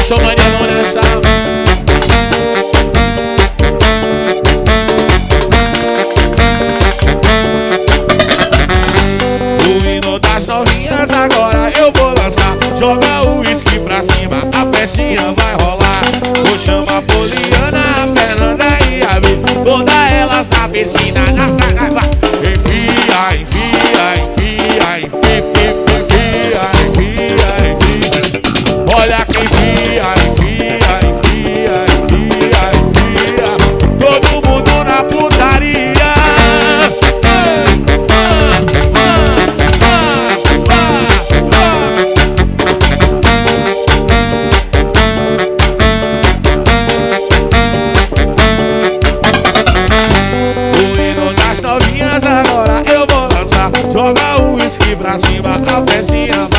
Deixa o maninho nessa. O hino das novinhas agora eu vou lançar. Joga o uísque pra cima, a festinha vai rolar. Vou chamar a Poliana, a Fernanda e a Vi. Vou dar elas na piscina, enfia, enfia, enfia, enfia, enfia, enfia, enfia. Olha quem enfia, enfia, enfia, enfia, enfia. Todo mundo na putaria. Agora eu vou lançar. Joga o uísque pra cima, a festinha vai